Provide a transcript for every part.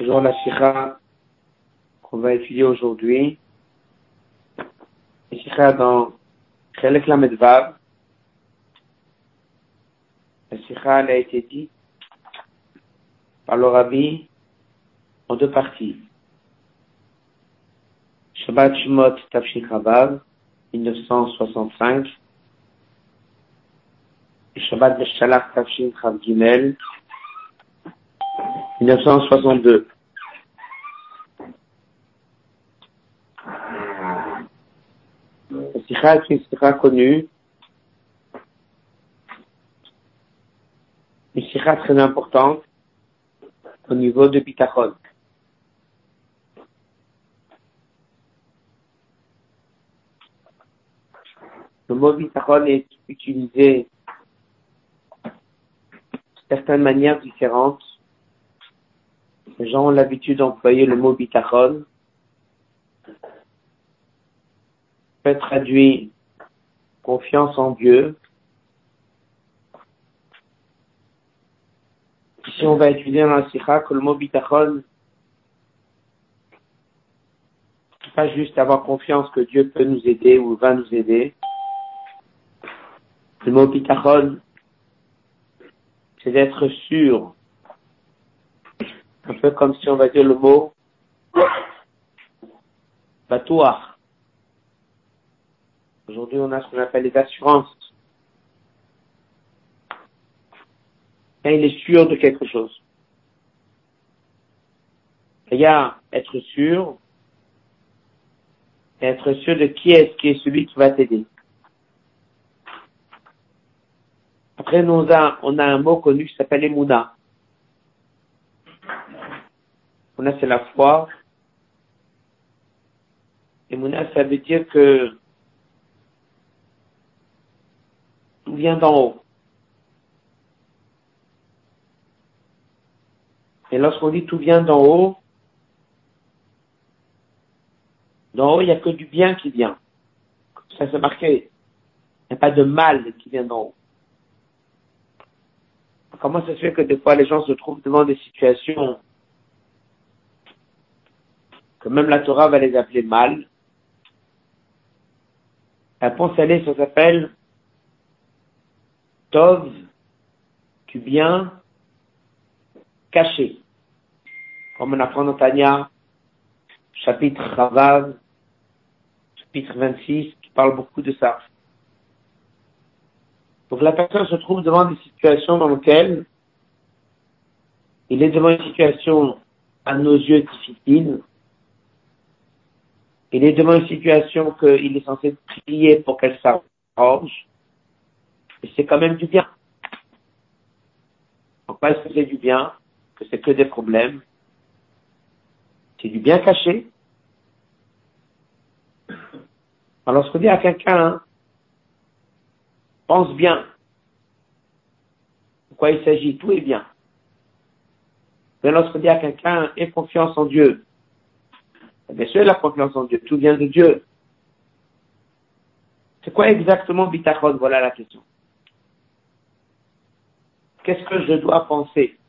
Toujours la sikha qu'on va étudier aujourd'hui. La sikha dans Chelek Lamed Vav. La sikha elle a été dite par le Rabbi en deux parties. Shabbat Shemot Tafshin Chavav, 1965. Et Shabbat Beshalach Tafshin Chav Gimel, 1962. La sikha est une sikha connue, une sikha très importante au niveau de Bitachon. Le mot Bitachon est utilisé de certaines manières différentes. Les gens ont l'habitude d'employer le mot Bitachon. Peut être traduit confiance en Dieu. Ici, on va étudier dans la sikha que le mot Bitachon, c'est pas juste avoir confiance que Dieu peut nous aider ou va nous aider. Le mot Bitachon, c'est d'être sûr. Un peu comme si on va dire le mot Batouach. Aujourd'hui, on a ce qu'on appelle les assurances. Quand il est sûr de quelque chose. Il y a être sûr, et être sûr de qui est celui qui va t'aider. Après, on a un mot connu qui s'appelle Emouna. Emouna, c'est la foi. Emouna, ça veut dire que tout vient d'en haut. Et lorsqu'on dit tout vient d'en haut, il n'y a que du bien qui vient. Ça, c'est marqué. Il n'y a pas de mal qui vient d'en haut. Comment ça se fait que des fois les gens se trouvent devant des situations que même la Torah va les appeler mal? La réponse elle ça s'appelle Tov, du bien caché. Comme on apprend dans Tanya, chapitre Chavav, chapitre 26, qui parle beaucoup de ça. Donc la personne se trouve devant des situations dans lesquelles il est devant une situation à nos yeux difficile. Il est devant une situation qu'il est censé prier pour qu'elle s'arrange. Et c'est quand même du bien. Pourquoi est-ce que c'est du bien? Que c'est que des problèmes? C'est du bien caché. Alors lorsqu'on dit à quelqu'un, pense bien. De quoi il s'agit? Tout est bien. Mais lorsqu'on dit à quelqu'un, aie confiance en Dieu. Bien sûr, la confiance en Dieu. Tout vient de Dieu. C'est quoi exactement Bitachon? Voilà la question. Qu'est-ce que je dois penser?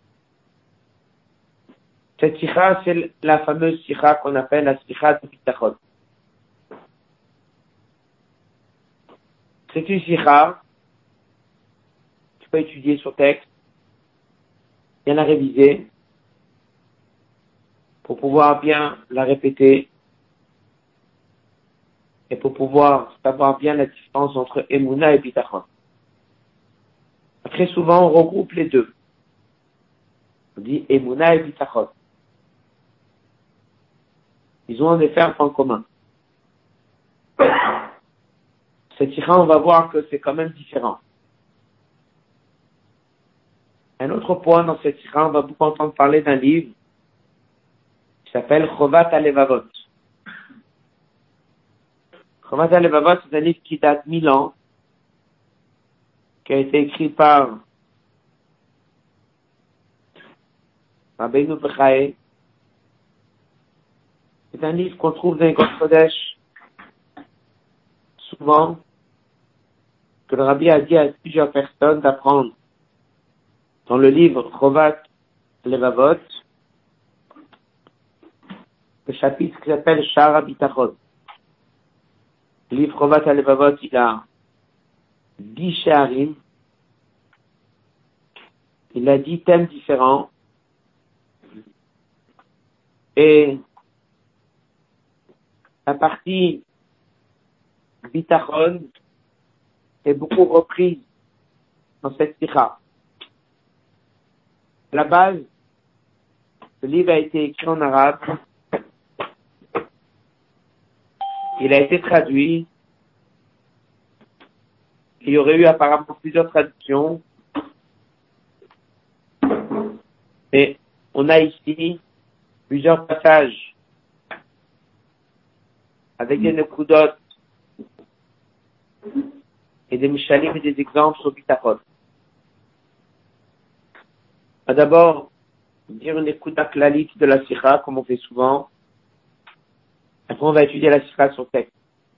Cette sikha, c'est la fameuse sikha qu'on appelle la sikha de Bitachon. C'est une sikha, tu peux étudier sur texte, bien la réviser, pour pouvoir bien la répéter, et pour pouvoir savoir bien la différence entre Emouna et Bitachon. Très souvent, on regroupe les deux. On dit Emouna et Bitachon. Ils ont en effet un point commun. Cette sikha, on va voir que c'est quand même différent. Un autre point dans cette sikha, on va beaucoup entendre parler d'un livre qui s'appelle Chovat HaLevavot. Chovat HaLevavot, c'est un livre qui date 1000 ans, qui a été écrit par Rabbeinu Bechaye. C'est un livre qu'on trouve dans les Kodesh souvent, que le Rabbi a dit à plusieurs personnes d'apprendre dans le livre Chovat HaLevavot, le chapitre qui s'appelle Shara Bitachon. Le livre Chovat HaLevavot, il a 10 sharim. Il a 10 thèmes différents. Et la partie Bitachon est beaucoup reprise dans cette sikha. À la base, le livre a été écrit en arabe. Il a été traduit. Il y aurait eu apparemment plusieurs traductions. Et on a ici plusieurs passages avec des nekudot et des mishalim et des exemples sur Bitachon. On va d'abord dire une nekuda klalik de la sikha, comme on fait souvent. Après, on va étudier la sikha sur texte.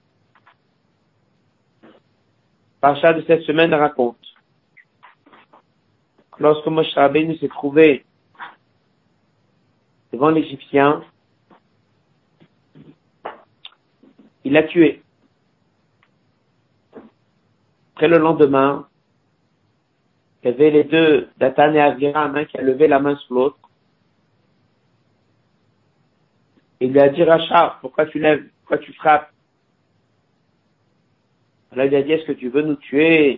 Parasha de cette semaine raconte que lorsque Moshe Rabbeinu s'est trouvé devant l'Égyptien, il l'a tué. Après le lendemain, il y avait les deux, Dathan et Aviram, un qui a levé la main sur l'autre. Il lui a dit, Racha, pourquoi tu lèves, pourquoi tu frappes? Alors il lui a dit, est-ce que tu veux nous tuer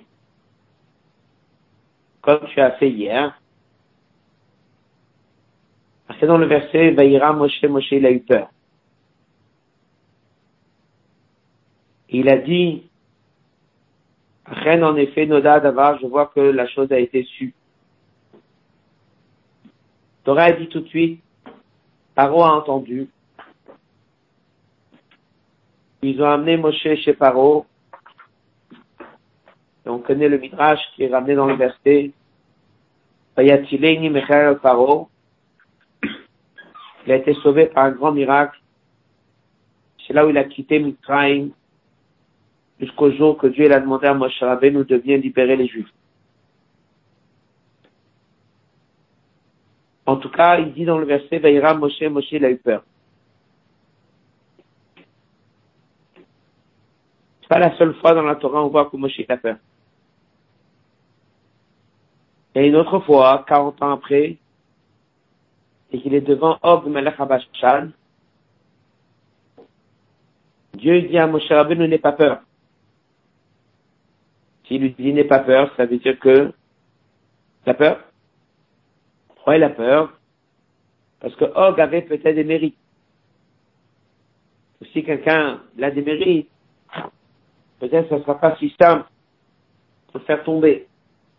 comme tu as fait hier? C'est dans le verset, Vaïra Moshe, Moshe, il a eu peur. Et il a dit, Ren, en effet, Noda Davar, je vois que la chose a été sue. Torah a dit tout de suite, Paro a entendu. Ils ont amené Moshe chez Paro. Et on connaît le Midrash qui est ramené dans le verset. Vayatileni Mecher Paro. Il a été sauvé par un grand miracle. C'est là où il a quitté Mitzrayim jusqu'au jour que Dieu il a demandé à Moshe Rabbeinu de bien libérer les Juifs. En tout cas, il dit dans le verset, Vaïra Moshe, Moshe il a eu peur. C'est pas la seule fois dans la Torah où on voit que Moshe a peur. Et une autre fois, 40 ans après, et qu'il est devant Og Melech HaBashan, Dieu dit à Moshe Rabbeinu, n'aie pas peur. S'il lui dit n'aie pas peur, ça veut dire que il a peur. Pourquoi il a peur? Parce que Og avait peut-être des mérites. Si quelqu'un a des mérites, peut-être que ça ne sera pas si simple de le faire tomber.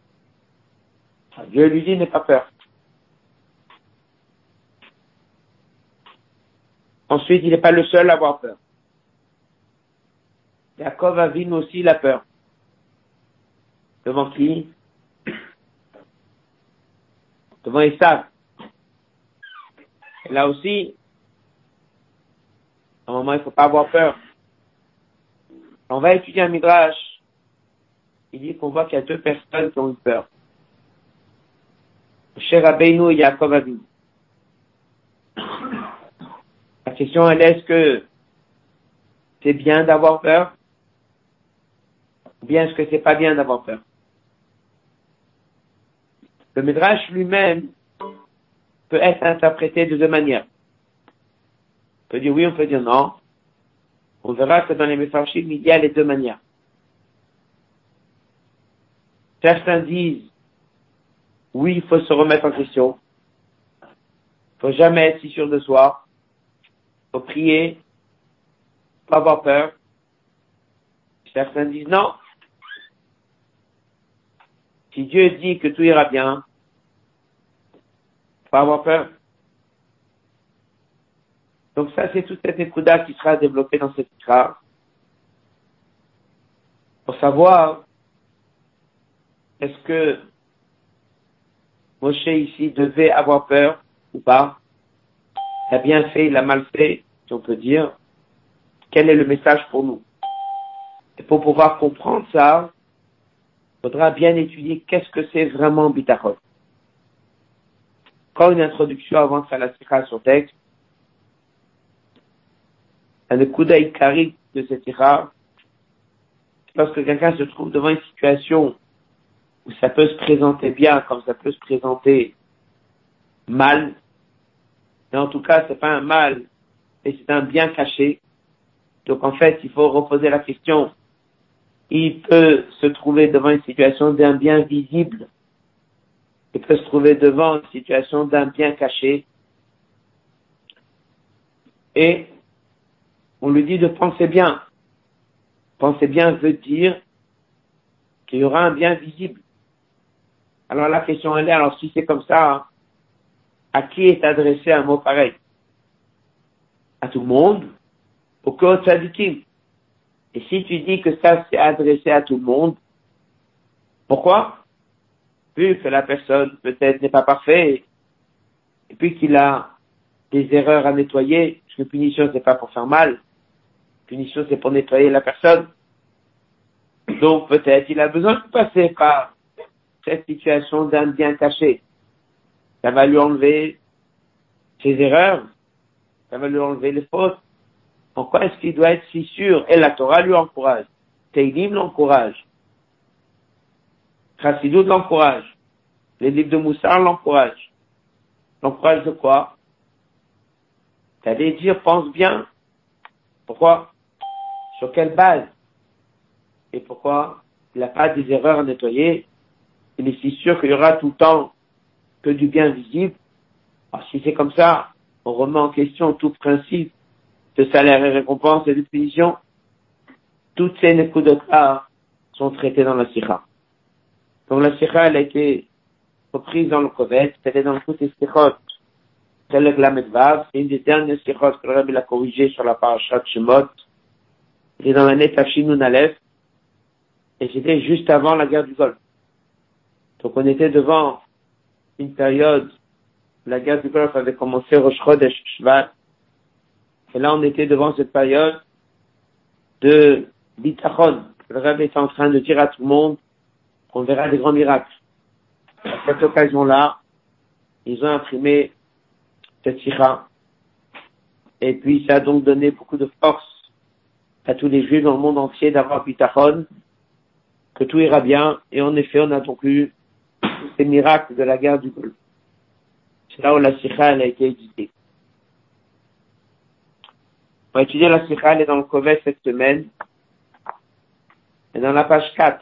Dieu lui dit n'aie pas peur. Ensuite, il n'est pas le seul à avoir peur. Yaakov Avinu aussi, il a peur. Devant qui? Devant Esav. Et là aussi, à un moment, il ne faut pas avoir peur. On va étudier un Midrash. Il dit qu'on voit qu'il y a deux personnes qui ont eu peur. Moshe Rabbeinu et Yaakov Avinu. La question, elle est, est-ce que c'est bien d'avoir peur? Ou bien est-ce que c'est pas bien d'avoir peur? Le Midrash lui-même peut être interprété de deux manières. On peut dire oui, on peut dire non. On verra que dans les Mefarshim, il y a les deux manières. Certains disent oui, il faut se remettre en question. Il faut jamais être si sûr de soi. Il faut prier. Pas avoir peur. Certains disent non. Si Dieu dit que tout ira bien, pas avoir peur. Donc ça, c'est toute cette écouda qui sera développée dans cette phrase. Pour savoir, est-ce que Moshe ici devait avoir peur ou pas? Il a bien fait, il a mal fait, si on peut dire. Quel est le message pour nous? Et pour pouvoir comprendre ça, il faudra bien étudier qu'est-ce que c'est vraiment Bitachon. Quand une introduction avant de faire la sikha sur texte, un Nekuda Ikari de cette ira, lorsque quelqu'un se trouve devant une situation où ça peut se présenter bien, comme ça peut se présenter mal, mais en tout cas, c'est pas un mal, et c'est un bien caché. Donc en fait, il faut reposer la question. Il peut se trouver devant une situation d'un bien visible. Il peut se trouver devant une situation d'un bien caché. Et on lui dit de penser bien. Penser bien veut dire qu'il y aura un bien visible. Alors la question elle est, alors si c'est comme ça, à qui est adressé un mot pareil? À tout le monde? Au Koh Tzadikim? Et si tu dis que ça c'est adressé à tout le monde, pourquoi? Vu que la personne peut-être n'est pas parfaite, et puis qu'il a des erreurs à nettoyer, parce que punition c'est pas pour faire mal, punition c'est pour nettoyer la personne. Donc peut-être il a besoin de passer par cette situation d'un bien caché. Ça va lui enlever ses erreurs, ça va lui enlever les fautes. En quoi est-ce qu'il doit être si sûr? Et la Torah lui encourage. Teilim l'encourage. Chassidut l'encourage. Les livres de Moussar l'encouragent. L'encourage de quoi? T'allais dire, pense bien. Pourquoi? Sur quelle base? Et pourquoi? Il n'a pas des erreurs à nettoyer. Il est si sûr qu'il y aura tout le temps que du bien visible. Alors si c'est comme ça, on remet en question tout principe de salaire et récompense et de punition. Toutes ces nekudotas sont traitées dans la sikha. Donc la sikha, elle a été reprise dans le Kovet, elle est dans toutes les sikhot. C'est le Glamedvav, c'est une des dernières sikhot que le Rabbi l'a corrigé sur la parashat Shemot. Il est dans l'année Tafshinun Aleph, et c'était juste avant la guerre du Golfe. Donc on était devant une période où la guerre du Golfe avait commencé Rosh Chodesh Shvat, et là on était devant cette période de bitachon. Le Rabbi était en train de dire à tout le monde qu'on verra des grands miracles. À cette occasion-là, ils ont imprimé cette sikha. Et puis ça a donc donné beaucoup de force à tous les Juifs dans le monde entier d'avoir bitachon, que tout ira bien. Et en effet, on a donc eu ces miracles de la guerre du Golfe. C'est là où la sikha elle a été éditée. On va étudier la sikha, elle est dans le Kovet cette semaine. Et dans la page 4.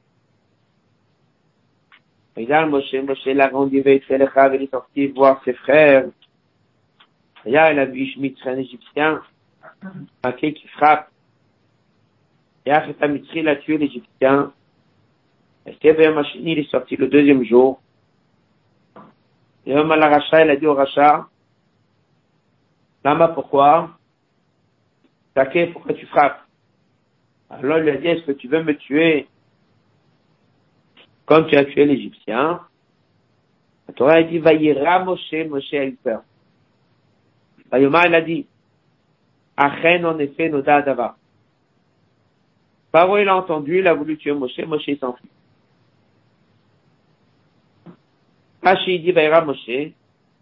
Regarde, Moshe l'a grandi, il est sorti voir ses frères. Regarde, il a vu Ishmitri, un Égyptien, marqué qui frappe. Regarde, Mitri, il a tué l'Égyptien. Il est sorti le deuxième jour. Et Yom al-Racha, il a dit au Racha, Lama, pourquoi? Také, pourquoi tu frappes? Alors il lui a dit, est-ce que tu veux me tuer comme tu as tué l'Égyptien? La Torah a dit, Vayira Moshe a eu peur. Vayoma, il a dit, Achen, en effet, Noda Adava. Paro, il a entendu, il a voulu tuer Moshe s'enfuit. Rashi dit, Vayira Moshe.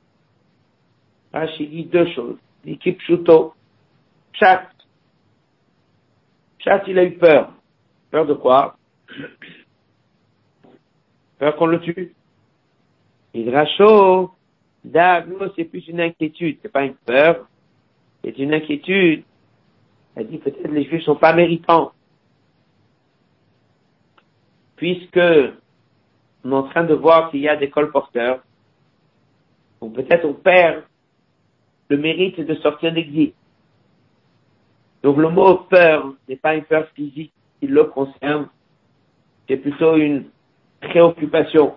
Rashi dit deux choses. L'équipe Pshuto. Pshat, il a eu peur. Peur de quoi? Peur qu'on le tue. Il rachaud. D'aglo, c'est plus une inquiétude. C'est pas une peur. C'est une inquiétude. Elle dit peut-être les Juifs sont pas méritants. Puisque on est en train de voir qu'il y a des colporteurs. Donc peut-être on perd le mérite de sortir d'exil. Donc le mot peur n'est pas une peur physique qui le concerne. C'est plutôt une préoccupation.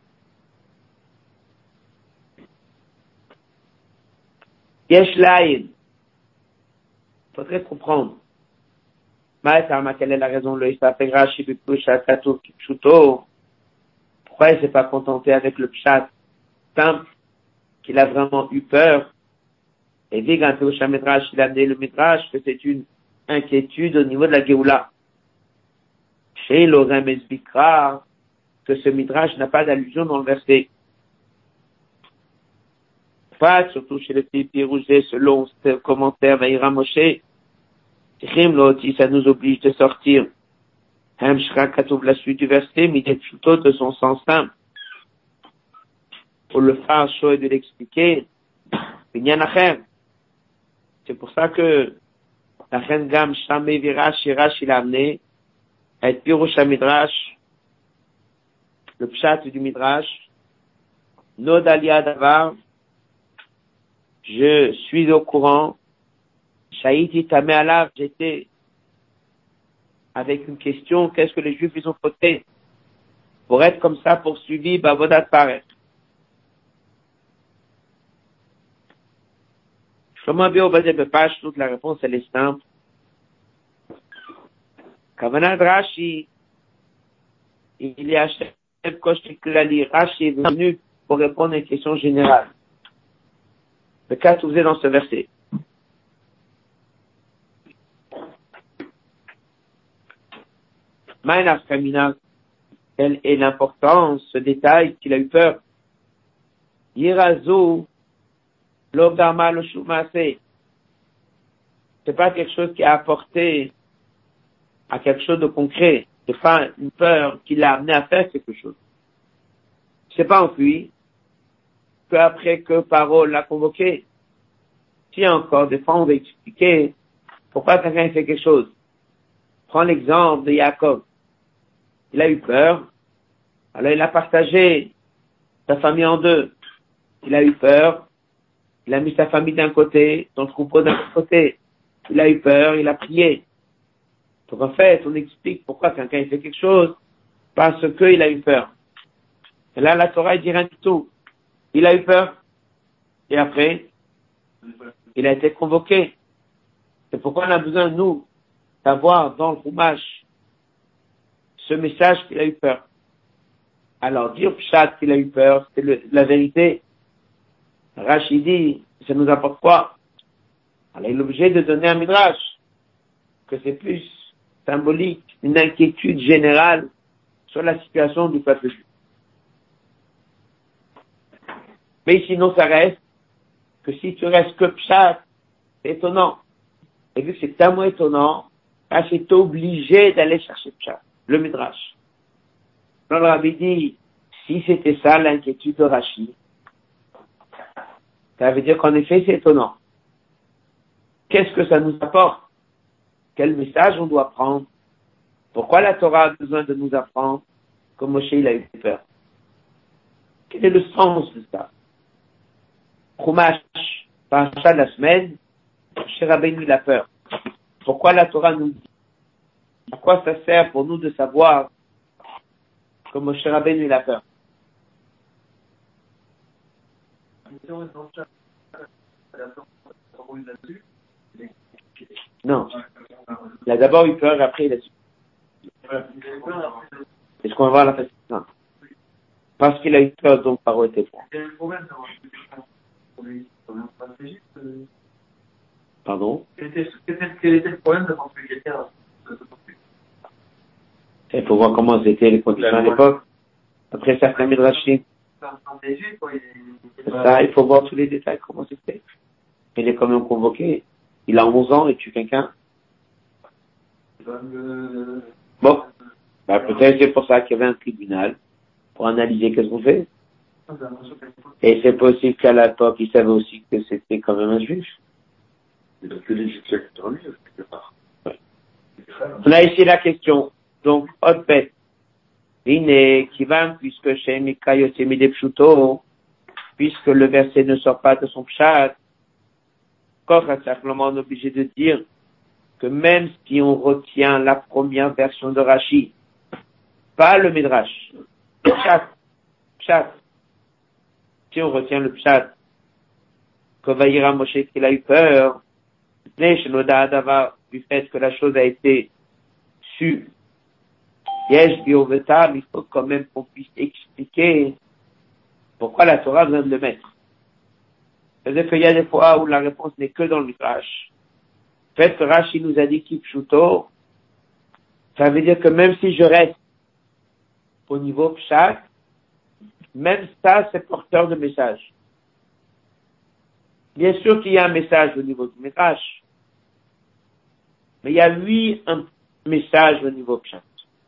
Yesh laïn. Faudrait comprendre. Maïtama, quelle est la raison? Le Isapeg Rashi Bipusha Katou Kipchuto. Pourquoi il s'est pas contenté avec le pshat simple qu'il a vraiment eu peur? Et dit quand le Midrash, il a amené le Midrash que c'est une inquiétude au niveau de la Géoula. Chez l'Orem Esbikra, que ce Midrash n'a pas d'allusion dans le verset. Pas, surtout chez le petit Pirouzé, selon ce commentaire Vaïra Moshe, Si ça nous oblige de sortir. La suite du verset, plutôt de son sens simple. Pour le faire chaud et de l'expliquer. C'est pour ça que la reine Gam Shamé Virash Shirash il a amené à être Pirush Midrash, le pshat du Midrash, Nodalia Davar, je suis au courant, Shahidi Tamé Alav, j'étais avec une question, qu'est-ce que les Juifs ils ont fauté pour être comme ça poursuivis, Bavodat Parek. Comment bien au bas de page, toute la réponse elle est simple. Kavanad Rashi, il y a Chef Koshik Lali, Rashi est venu pour répondre à une question générale. Le cas trouvé dans ce verset. Maïnas Kamina, quelle est l'importance, ce détail qu'il a eu peur. Yirazo, Logama le Shumase. C'est pas quelque chose qui a apporté à quelque chose de concret. C'est pas une peur qui l'a amené à faire quelque chose. C'est pas enfui que après que Parole l'a convoqué. Si encore des fois on va expliquer pourquoi quelqu'un fait quelque chose. Prends l'exemple de Jacob. Il a eu peur. Alors il a partagé sa famille en deux. Il a eu peur. Il a mis sa famille d'un côté, son troupeau d'un autre côté. Il a eu peur, il a prié. Donc en fait, on explique pourquoi quelqu'un fait quelque chose, parce qu'il a eu peur. Et là, la Torah, il dit rien du tout. Il a eu peur. Et après, il a été convoqué. C'est pourquoi on a besoin, nous, d'avoir dans le Chumash ce message qu'il a eu peur. Alors, dire Pshat qu'il a eu peur, c'est la vérité. Rachidi, ça nous apporte quoi? Alors, il est obligé de donner un midrash, que c'est plus symbolique, une inquiétude générale sur la situation du peuple juif. Mais sinon, ça reste que si tu restes que Pshat, c'est étonnant. Et vu que c'est tellement étonnant, Rachid est obligé d'aller chercher Pshat, le midrash. Alors, le Rabbi dit, si c'était ça l'inquiétude de Rachid, ça veut dire qu'en effet, c'est étonnant. Qu'est-ce que ça nous apporte? Quel message on doit prendre? Pourquoi la Torah a besoin de nous apprendre que Moshe il a eu peur? Quel est le sens de ça? Chumash, parasha de la semaine, Moshe Rabbeinu il a peur. Pourquoi la Torah nous dit? À quoi ça sert pour nous de savoir que Moshe Rabbeinu il a peur? Non. Il a d'abord eu peur, après il a su. Est-ce qu'on va voir la facilité? Non. Parce qu'il a eu peur, donc par où était froid. Pardon? Quel était le problème de penser quelqu'un? Il faut voir comment étaient les conditions à l'époque. Après certains midrashim. Ça, il faut voir tous les détails, comment c'était. Il est quand même convoqué. Il a 11 ans et tue quelqu'un. Bon. Bah, peut-être c'est pour ça qu'il y avait un tribunal pour analyser qu'est-ce qu'on fait. Et c'est possible qu'à l'époque, il savait aussi que c'était quand même un juif. Que les juifs quelque part. Ouais. On a ici la question. Donc, Otbet. Iné, Kivan, puisque chez Mikayo Temide Pshuto, puisque le verset ne sort pas de son pshat, Koch a simplement obligé de dire que même si on retient la première version de Rashi, pas le Midrash, pshat, si on retient le pshat, que Vaïra Moshe qu'il a eu peur, du fait que la chose a été sue, Yesh Biovetam, il faut quand même qu'on puisse expliquer pourquoi la Torah vient de le mettre. C'est-à-dire qu'il y a des fois où la réponse n'est que dans le Midrash. Le fait que Rashi nous a dit Kipshuto, ça veut dire que même si je reste au niveau Pshat, même ça, c'est porteur de message. Bien sûr qu'il y a un message au niveau du Midrash. Mais il y a lui un message au niveau pshat.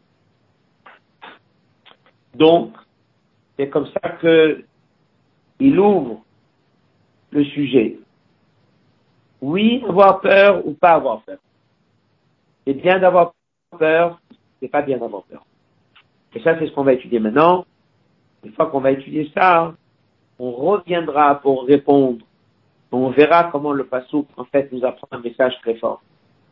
Donc, c'est comme ça que il ouvre le sujet. Oui, avoir peur ou pas avoir peur. C'est bien d'avoir peur, c'est pas bien d'avoir peur. Et ça, c'est ce qu'on va étudier maintenant. Une fois qu'on va étudier ça, on reviendra pour répondre. On verra comment le Passouk, en fait, nous apprend un message très fort.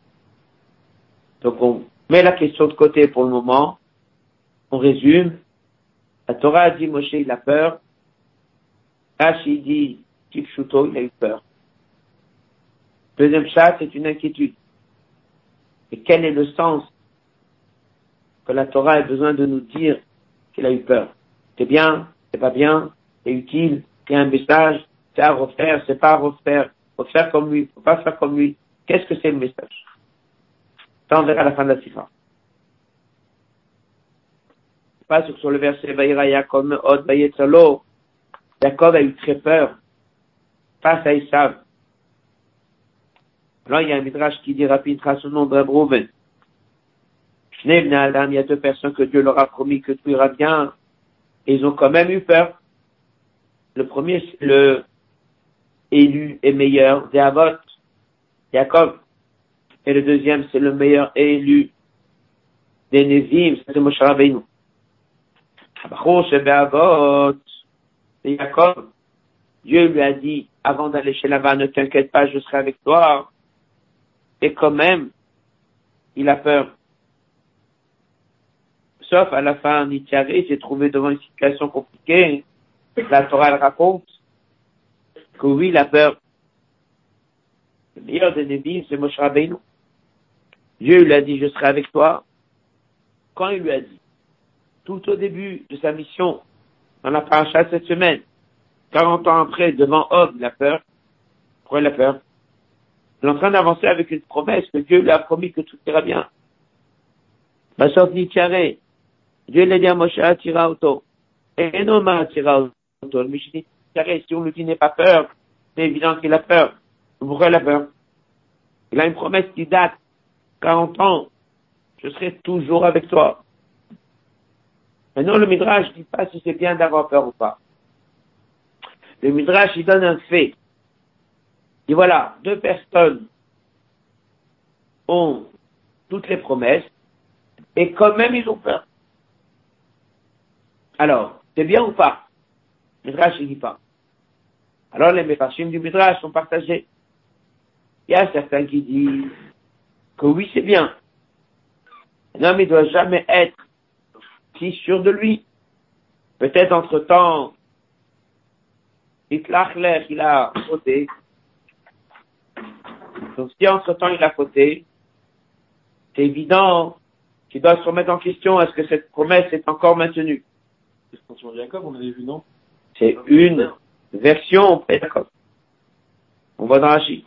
Donc, on met la question de côté pour le moment. On résume. La Torah a dit, Moshe, il a peur. Rashi dit, Tifshuto, il a eu peur. Deuxième chat, c'est une inquiétude. Et quel est le sens que la Torah a besoin de nous dire qu'il a eu peur? C'est bien, c'est pas bien, c'est utile, c'est un message, c'est à refaire, c'est pas à refaire, faut faire comme lui, faut pas faire comme lui. Qu'est-ce que c'est le message? Ça, on verra à la fin de la sikha. Pas sur le verset, Vaïra Yaakov Od Vayetzalo. Jacob a eu très peur face à Esav. Alors, il y a un midrash qui dit rapide, son nom de Rouven. Il y a deux personnes que Dieu leur a promis que tout ira bien. Et ils ont quand même eu peur. Le premier, c'est le élu et meilleur des Avot, Jacob. Et le deuxième, c'est le meilleur élu des Nevim, c'est Moshe Rabbeinu. C'est Jacob. Dieu lui a dit, avant d'aller chez Lavan, ne t'inquiète pas, je serai avec toi. Et quand même, il a peur. Sauf à la fin, Nitiaré s'est trouvé devant une situation compliquée. La Torah, elle raconte que oui, il a peur. Le meilleur des Nevim, c'est Moshe Rabbeinu. Dieu lui a dit, je serai avec toi. Quand il lui a dit, tout au début de sa mission, dans la paracha cette semaine, 40 ans après, devant Og, il a peur. Pourquoi il a peur? Il est en train d'avancer avec une promesse que Dieu lui a promis que tout ira bien. Va sortir Tiaré. Dieu l'a dit à Moshe, tira auto. Et non, tira auto. Mais je dis, Tiaré, si on lui dit n'est pas peur, c'est évident qu'il a peur. Pourquoi il a peur? Il a une promesse qui date 40 ans. Je serai toujours avec toi. Maintenant, le Midrash ne dit pas si c'est bien d'avoir peur ou pas. Le Midrash, il donne un fait. Et voilà, deux personnes ont toutes les promesses, et quand même ils ont peur. Alors, c'est bien ou pas? Le Midrash, il dit pas. Alors, les méfarshim du Midrash sont partagés. Il y a certains qui disent que oui, c'est bien. Un homme, il ne doit jamais être si sûr de lui. Peut-être entre-temps, Hitler, il a fauté. Donc, si entre-temps il a fauté, c'est évident qu'il doit se remettre en question. Est-ce que cette promesse est encore maintenue? C'est sur Jacob, on avait vu, non? C'est une version auprès de Jacob. On va dans Rashi.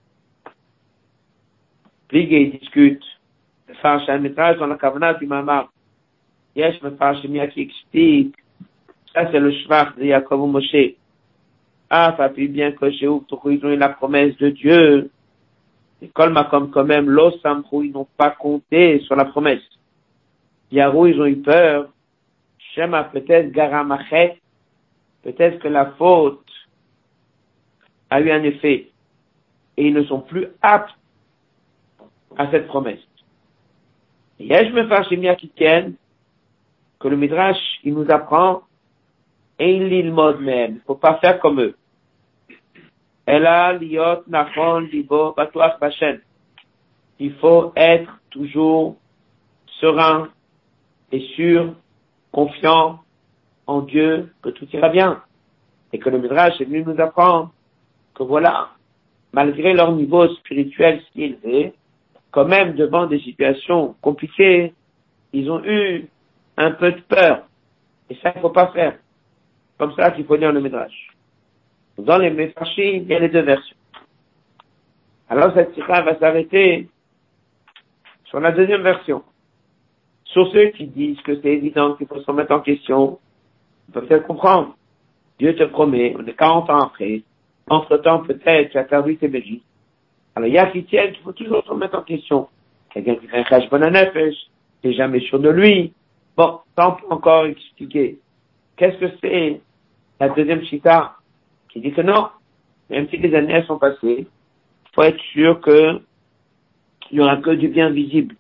Pligue discute. Le Farsh a un métrage dans la Kavanah du Mamar. Yesh me Farsh qui explique. Ça, c'est le Shvach de Jacob ou Moshe. Ah, ça fait bien que chez eux, ils ont eu la promesse de Dieu. Et Kolma, comme quand même, l'Osamrou, ils n'ont pas compté sur la promesse. Yarou, ils ont eu peur. Shema, peut-être, Garamachet, peut-être que la faute a eu un effet. Et ils ne sont plus aptes à cette promesse. Et je me fâche bien qui tiennent que le Midrash, il nous apprend, et il lit le mode même. Il faut pas faire comme eux. Ela liot nachon libo batuach bashem. Il faut être toujours serein et sûr, confiant en Dieu, que tout ira bien. Et que le Midrash est venu nous apprendre que voilà, malgré leur niveau spirituel si élevé, quand même devant des situations compliquées, ils ont eu un peu de peur. Et ça, il faut pas faire. Comme ça qu'il faut lire le Midrash. Dans les Mefarshim, il y a les deux versions. Alors cette sikha va s'arrêter sur la deuxième version. Sur ceux qui disent que c'est évident qu'il faut se remettre en question, on peut peut-être comprendre. Dieu te promet, on est 40 ans après, entre-temps peut-être tu as perdu tes bélis. Alors il y a qui tiennent qu'il faut toujours se remettre en question. quelqu'un qui fait un cheshbon hanefesh, n'est jamais sûr de lui. Bon, ça on peut encore expliquer. Qu'est-ce que c'est la deuxième chita qui dit que non, même si les années sont passées, il faut être sûr que il n'y aura que du bien visible.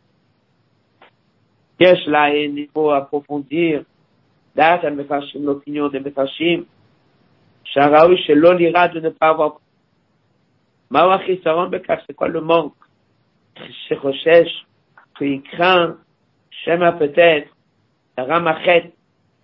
Yesh là, il faut approfondir l'opinion des Mefashim. Sharaoui shelo l'ira de ne pas avoir. Mawachi saron bekaf, c'est quoi le manque? Shechochesh, qu'il craint, Shema peut-être, Ramachet.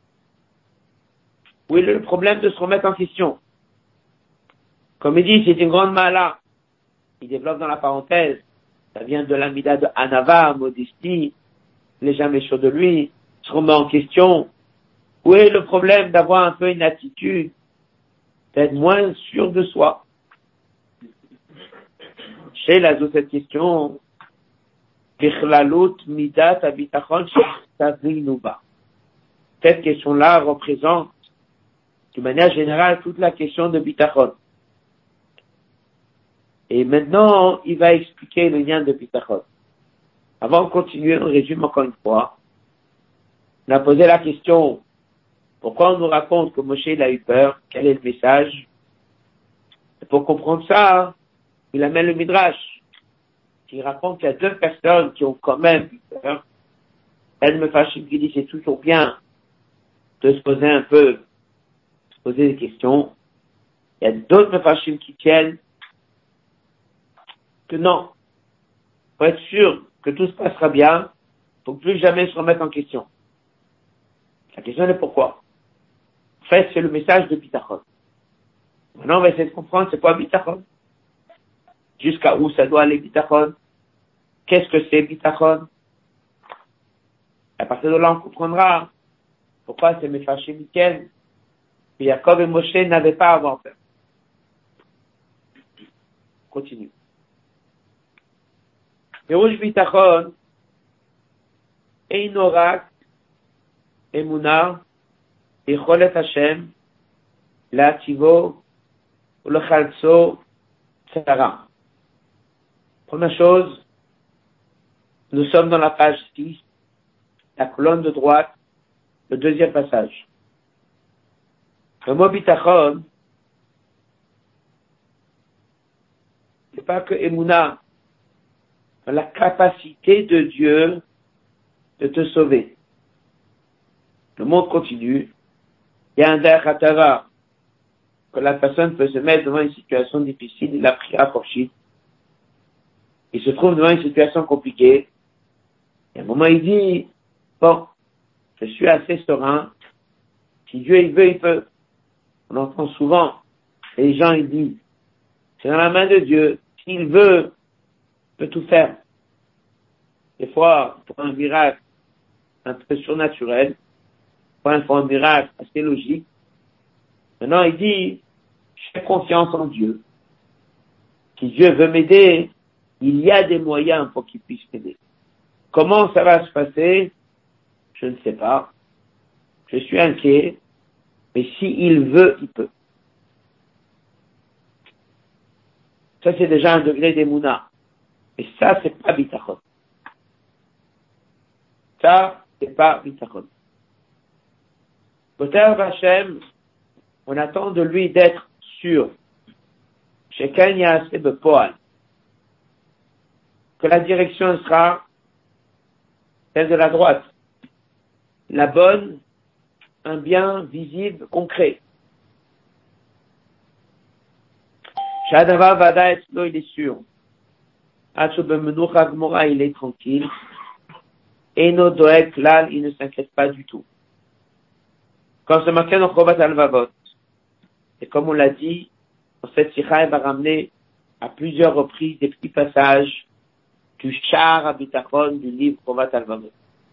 Oui, le problème de se remettre en question. Comme il dit, c'est une grande mala. Il développe dans la parenthèse. Ça vient de l'amida de Anava, modestie. Il n'est jamais sûr de lui. Se remet en question. Où est le problème d'avoir un peu une attitude, d'être moins sûr de soi? Chez Lazo, cette question, midat abitachon shetazinuba. Cette question-là représente, de manière générale, toute la question de bitachon. Et maintenant, il va expliquer le lien de bitachon. Avant de continuer, on résume encore une fois. On a posé la question, pourquoi on nous raconte que Moshe il a eu peur? Quel est le message? Et pour comprendre ça, il amène le Midrash. Il raconte qu'il y a deux personnes qui ont quand même eu peur. El Mefashim qui dit c'est toujours bien de se poser un peu, se poser des questions. Il y a d'autres Mefashim qui tiennent que non. Pour être sûr que tout se passera bien, il faut plus jamais se remettre en question. La question est pourquoi? En fait, c'est le message de Bitachon. Maintenant, on va essayer de comprendre c'est quoi Bitachon. Jusqu'à où ça doit aller Bitachon. Qu'est-ce que c'est Bitachon? À partir de là, on comprendra pourquoi c'est Mefashim Mikel. Et Jacob et Moshe n'avaient pas à avoir peur. Continue. Pirouche Bitachon, Einorak, Emuna, Echolet Hashem, Lativo, le Chalso, etc. Première chose, nous sommes dans la page 6, la colonne de droite, le deuxième passage. Le mot bitachon, c'est pas que Emouna, la capacité de Dieu de te sauver. Le monde continue. Il y a un derchatara, que la personne peut se mettre devant une situation difficile, il a pris à Korchit. Il se trouve devant une situation compliquée. Et à un moment, il dit, bon, je suis assez serein. Si Dieu, il veut, il peut. On entend souvent, les gens, ils disent, c'est dans la main de Dieu. S'il veut, il peut tout faire. Des fois, pour un miracle un peu surnaturel, pour un miracle assez logique. Maintenant, il dit, j'ai confiance en Dieu. Si Dieu veut m'aider, il y a des moyens pour qu'il puisse m'aider. Comment ça va se passer? Je ne sais pas. Je suis inquiet. Mais s'il veut, il peut. Ça, c'est déjà un degré d'Emouna. Et ça, c'est pas bitachon. Ça, c'est pas bitachon. Poter Hashem, on attend de lui d'être sûr. Chacun y a assez de poil. Que la direction sera celle de la droite. La bonne, un bien visible, concret. Shadava Vada Etzlo, il est sûr. Atsubemenucha Gmora, il est tranquille. Eno Doek Lal, il ne s'inquiète pas du tout. Quand c'est marqué dans Chovat Alvavot, et comme on l'a dit, dans cette sikha, elle va ramener à plusieurs reprises des petits passages du Shar Abitachon du livre Chovat Alvavot.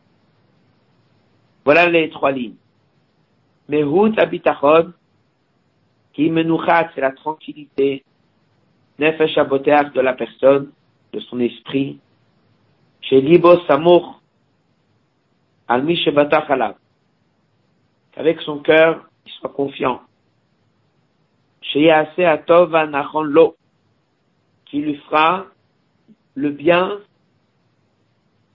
Voilà les trois lignes. Mehut Abitachon, qui menuchat, c'est la tranquillité, Nefesh Aboteach de la personne, de son esprit, chez Libo Samour, Almi Shebatach Alav, qu'avec son cœur, il soit confiant. Chez Yase Atov Anachon Lo, qui lui fera le bien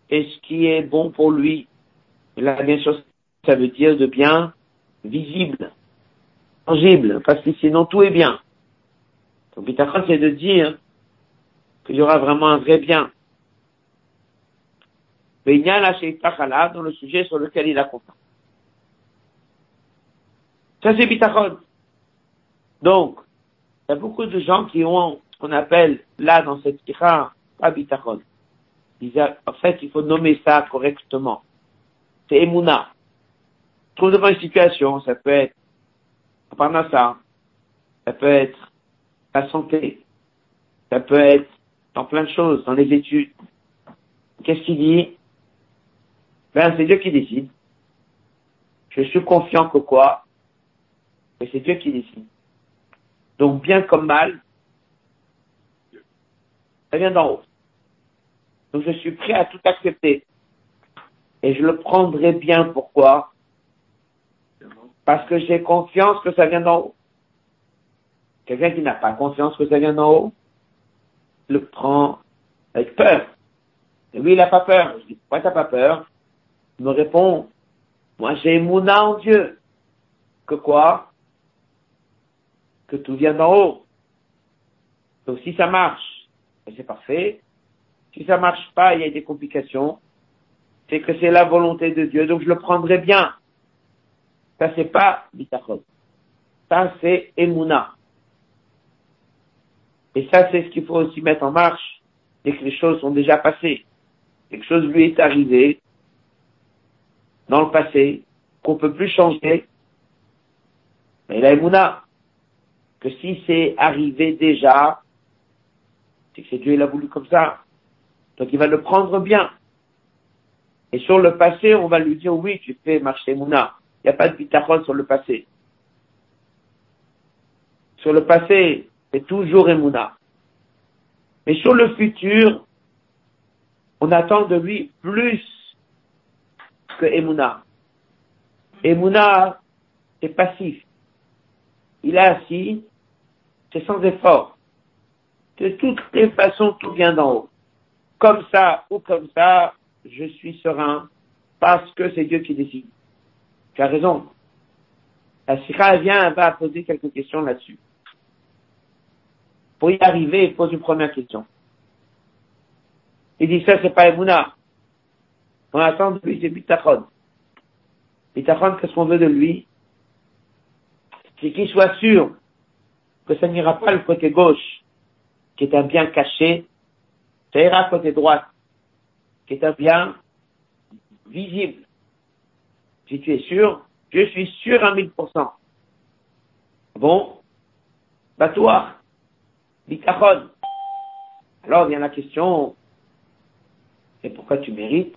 et ce qui est bon pour lui. Et là, bien sûr, ça veut dire de bien visible, tangible, parce que sinon tout est bien. Donc, bitachon, c'est de dire qu'il y aura vraiment un vrai bien. Mais il y a la sheitachala dans le sujet sur lequel il a confiance. Ça, c'est bitachon. Donc, il y a beaucoup de gens qui ont ce qu'on appelle, là, dans cette sikha, pas bitachon. En fait, il faut nommer ça correctement. C'est Emouna. Trouve devant une situation, ça peut être Parnassa, ça peut être la santé, ça peut être dans plein de choses, dans les études. Qu'est-ce qu'il dit? Ben, c'est Dieu qui décide. Je suis confiant que quoi? Mais c'est Dieu qui décide. Donc, bien comme mal, ça vient d'en haut. Donc, je suis prêt à tout accepter. Et je le prendrai bien. Pourquoi? Parce que j'ai confiance que ça vient d'en haut. Quelqu'un qui n'a pas confiance que ça vient d'en haut, le prend avec peur. Et lui, il n'a pas peur. Je dis, pourquoi t'as pas peur? Il me répond, moi j'ai Mouna en Dieu. Que quoi? Que tout vient d'en haut. Donc si ça marche, c'est parfait. Si ça marche pas, il y a des complications. C'est que c'est la volonté de Dieu, donc je le prendrai bien. Ça c'est pas bitachon. Ça c'est Emouna. Et ça c'est ce qu'il faut aussi mettre en marche dès que les choses sont déjà passées. Quelque chose lui est arrivé dans le passé, qu'on peut plus changer. Mais la Emouna, que si c'est arrivé déjà, c'est que c'est Dieu, il a voulu comme ça. Donc il va le prendre bien. Et sur le passé, on va lui dire, oui, tu fais marcher Mouna. Il n'y a pas de bitachon sur le passé. Sur le passé, c'est toujours Emouna. Mais sur le futur, on attend de lui plus que Emouna. Emouna, c'est passif. Il est assis, c'est sans effort. De toutes les façons, tout vient d'en haut. Comme ça ou comme ça, je suis serein parce que c'est Dieu qui décide. Tu as raison. La sikha vient, elle va poser quelques questions là-dessus. Pour y arriver, il pose une première question. Il dit ça, c'est pas Emouna. On attend de lui, c'est bitachon. Bitachon, qu'est-ce qu'on veut de lui? C'est qu'il soit sûr que ça n'ira pas le côté gauche, qui est un bien caché, ça ira côté droite, qui est un bien visible. Si tu es sûr, je suis sûr à 1000%. Bon, bah toi, bitachon. Alors vient la question, et pourquoi tu mérites?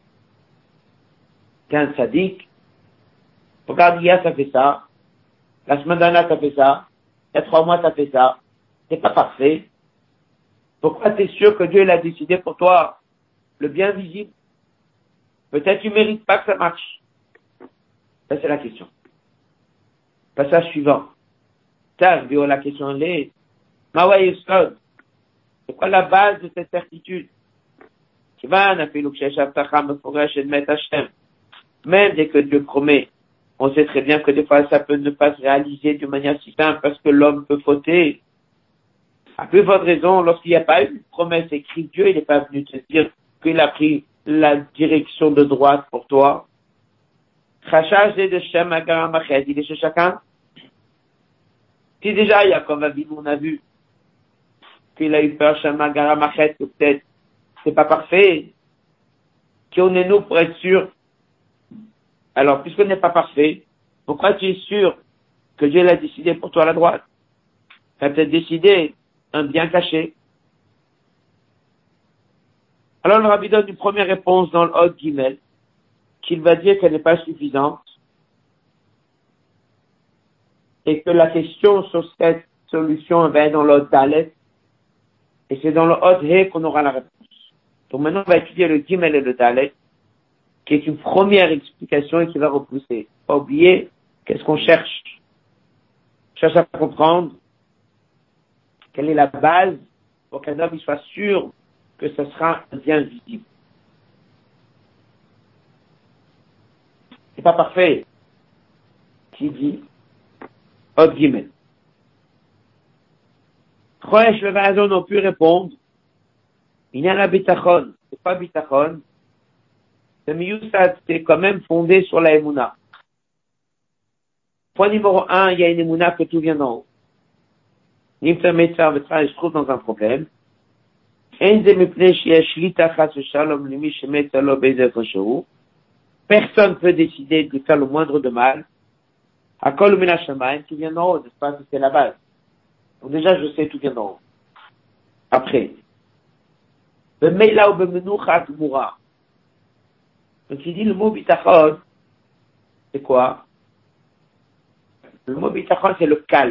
T'es un sadique. Regarde, hier, ça fait ça. La semaine dernière, ça fait ça. Il y a 3 mois, ça fait ça. T'es pas parfait. Pourquoi t'es sûr que Dieu l'a décidé pour toi le bien visible? Peut-être tu mérites pas que ça marche. Ça, c'est la question. Passage suivant. La question est, Mawa Yesod, c'est quoi la base de cette certitude? Même dès que Dieu promet, on sait très bien que des fois ça peut ne pas se réaliser de manière si simple parce que l'homme peut fauter. À plus forte raison, lorsqu'il n'y a pas eu une promesse écrite, Dieu il n'est pas venu te dire qu'il a pris la direction de droite pour toi. Chachage de Shem Agaram Mached, il est chez chacun. Si déjà Yaakov Avinu, on a vu qu'il a eu peur Shem Agaram Mached, que peut-être c'est pas parfait, qu'on est nous pour être sûr. Alors, puisqu'on n'est pas parfait, pourquoi tu es sûr que Dieu l'a décidé pour toi à la droite? Il a peut-être décidé un bien caché. Alors le Rabbi donne une première réponse dans le Hod Gimel, qu'il va dire qu'elle n'est pas suffisante, et que la question sur cette solution va être dans le Hod Dalet, et c'est dans le Hod He qu'on aura la réponse. Donc maintenant on va étudier le Gimel et le Dalet, qui est une première explication et qui va repousser. Pas oublier, qu'est-ce qu'on cherche? On cherche à comprendre quelle est la base pour qu'un homme il soit sûr que ce sera un bien visible. C'est pas parfait. Qui dit? Od Gimel. Choesh le Vazon ont pu répondre. Il y a la bitachon. C'est pas bitachon. Le miyusad, c'est quand même fondé sur la Emouna. Point numéro 1, il y a une Emouna que tout vient d'en haut. Nimta Metzar Vetra, je trouve dans un problème. Personne peut décider de faire le moindre de mal. Akol Minashamayim, tout vient d'en haut, n'est-ce pas? C'est la base. Donc déjà, je sais, tout vient d'en haut. Après. B'meila ou b'menuchat moura. Donc il dit le mot bitachon, c'est quoi? Le mot bitachon, c'est le calme.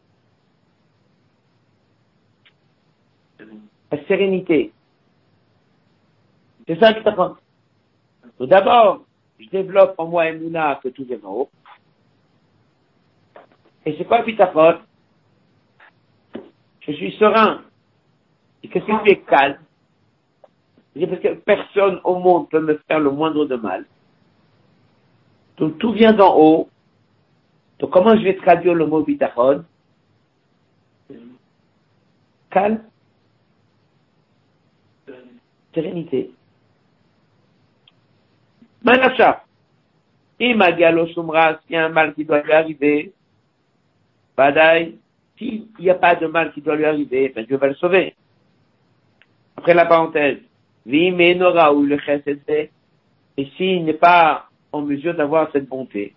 La sérénité. C'est ça bitachon. Donc d'abord, je développe en moi Emouna que tout vient d'en haut. Et c'est quoi bitachon? Je suis serein. Et qu'est-ce qui est calme? C'est parce que personne au monde peut me faire le moindre de mal. Donc tout vient d'en haut. Donc comment je vais traduire le mot bitachon? Calme, sérénité. Manacha. Imagalo Shumra, s'il y a un mal qui doit lui arriver, Badaï, s'il n'y a pas de mal qui doit lui arriver, ben Dieu va le sauver. Après la parenthèse, Vimenora ou le chesed, et s'il n'est pas en mesure d'avoir cette bonté,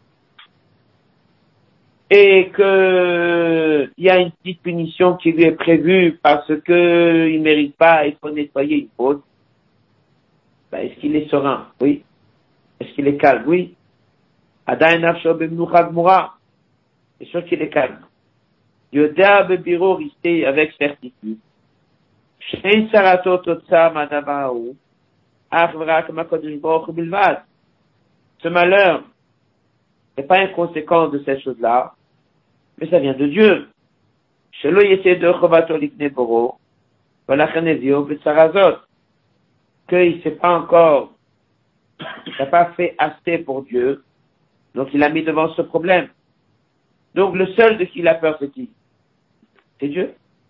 et que il y a une petite punition qui lui est prévue parce que il mérite pas, il faut nettoyer une faute, ben est-ce qu'il est serein? Oui. Est-ce qu'il est calme? Oui. Adain nafsho b'mnuchad mura. C'est sûr qu'il est calme. Yoda bebiro resté avec certitude. Shein sarato totsa madabaou. Achvrak makodesh baruch bilvad. Ce malheur n'est pas une conséquence de cette chose-là, mais ça vient de Dieu. Shelo yese de chovato likne boro. Valachanezio betsarazot. Qu'il s'est pas encore, il n'a pas fait assez pour Dieu. Donc il a mis devant ce problème. Donc le seul de qui il a peur, c'est qui? C'est Dieu.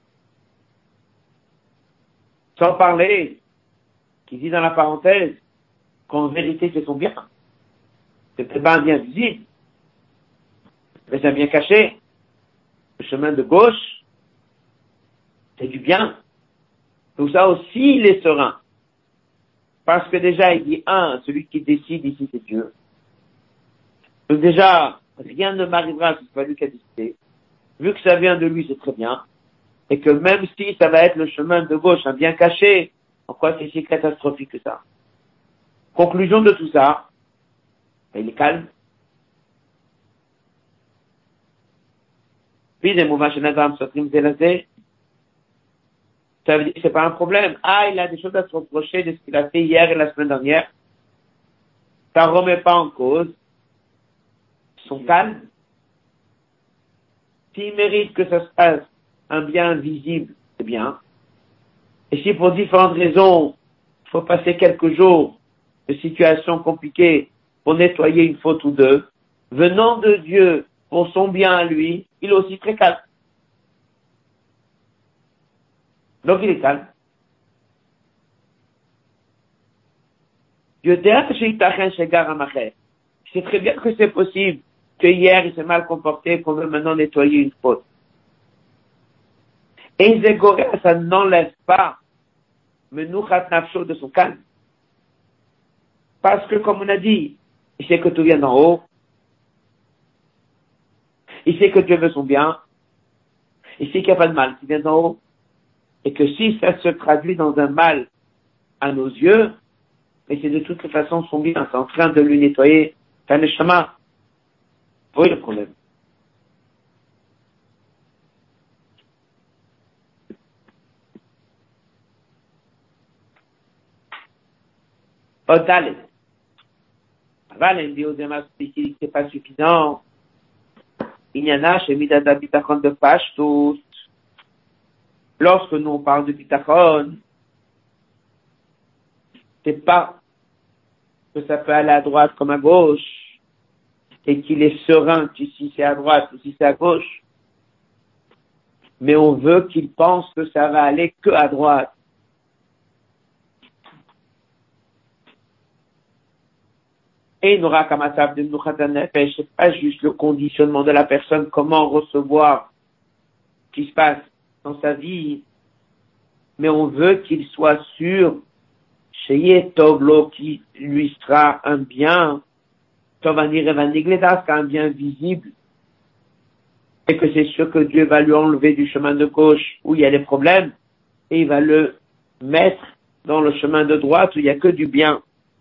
Sans parler, qui dit dans la parenthèse, qu'en vérité c'est son bien. C'est peut-être pas un bien visible, mais c'est un bien caché. Le chemin de gauche, c'est du bien. Donc ça aussi, il est serein. Parce que déjà, il dit, celui qui décide ici, c'est Dieu. Donc déjà, rien ne m'arrivera si c'est pas lui qui a décidé. Vu que ça vient de lui, c'est très bien. Et que même si ça va être le chemin de gauche, un bien caché, en quoi c'est si catastrophique que ça? Conclusion de tout ça, il est calme. Puis des mouvements chez Nadam Sotrim Zelazé, ça veut dire que c'est pas un problème. Il a des choses à se reprocher de ce qu'il a fait hier et la semaine dernière. Ça remet pas en cause son calme. S'il mérite que ça se passe un bien visible, c'est bien. Et si pour différentes raisons, il faut passer quelques jours de situations compliquées pour nettoyer une faute ou deux, venant de Dieu pour son bien à lui, il est aussi très calme. Donc il est calme. C'est très bien que c'est possible que hier il s'est mal comporté, qu'on veut maintenant nettoyer une faute. Et ça n'enlève pas Menouchat Nafsho de son calme. Parce que, comme on a dit, il sait que tout vient d'en haut. Il sait que Dieu veut son bien. Il sait qu'il n'y a pas de mal qui vient d'en haut. Et que si ça se traduit dans un mal à nos yeux, mais c'est de toute façon son bien. C'est en train de lui nettoyer. C'est un échama. Oui, le problème. Odale. Aval, il dit aux démas ici, c'est pas suffisant. Il y en a chez Midada Bitachon de Pashtout. Lorsque nous on parle de Bitachon, c'est pas que ça peut aller à droite comme à gauche. et qu'il est serein qu'ici c'est à droite, ici c'est à gauche, mais on veut qu'il pense que ça va aller que à droite. Et il n'aura qu'à m'attraper de Moukhatan Nefesh, c'est pas juste le conditionnement de la personne, comment recevoir ce qui se passe dans sa vie, mais on veut qu'il soit sûr, chez Toblo, qui lui sera un bien, Tovanir Evanigledas, un bien visible, et que c'est sûr que Dieu va lui enlever du chemin de gauche où il y a des problèmes, et il va le mettre dans le chemin de droite où il y a que du bien.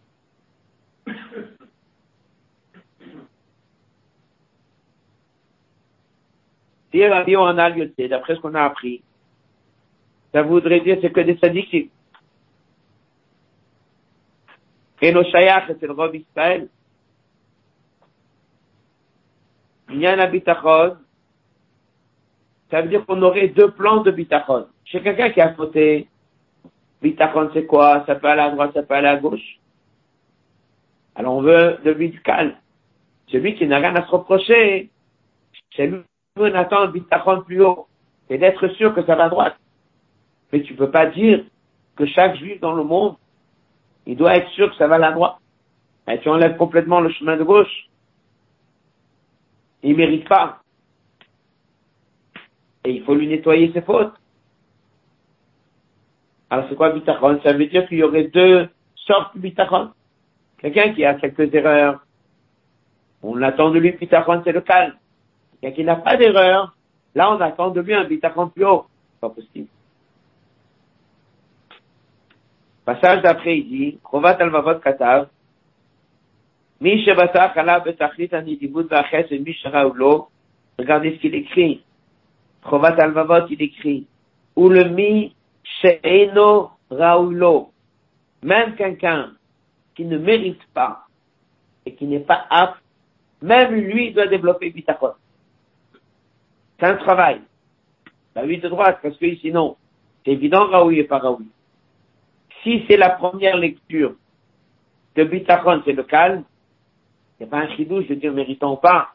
Si Rabbi en a lieu, d'après ce qu'on a appris, ça voudrait dire c'est que des sadikim. Et nos shayach, c'est le Rav Israël. Il y a un bitachon. Ça veut dire qu'on aurait deux plans de bitachon. Chez quelqu'un qui a fauté, bitachon c'est quoi? Ça peut aller à droite, ça peut aller à gauche. Alors on veut de lui du calme. Celui qui n'a rien à se reprocher, c'est lui on attend un bitachon plus haut. C'est d'être sûr que ça va à droite. Mais tu peux pas dire que chaque juif dans le monde, il doit être sûr que ça va à la droite. Et tu enlèves complètement le chemin de gauche. Il mérite pas. Et il faut lui nettoyer ses fautes. Alors c'est quoi bitachon? Ça veut dire qu'il y aurait deux sortes de bitachon. Quelqu'un qui a quelques erreurs, on attend de lui bitachon, c'est le calme. Quelqu'un qui n'a pas d'erreur, là on attend de lui un bitachon plus haut. C'est pas possible. Passage d'après, il dit, Chovat al-Vavot Katav, Mi shebatach ala betachlit anidibut v'aches et mi sheraoulo. Regardez ce qu'il écrit. Chovat al-Vavot, il écrit, ou le mi she'eno raoulo. Même quelqu'un qui ne mérite pas et qui n'est pas apte, même lui doit développer bitachon. C'est un travail. La vie de droite, parce que sinon, c'est évident, Raoui et pas Raoui. Si c'est la première lecture de bitachon, c'est le calme, c'est pas un chidouche de dire méritons pas.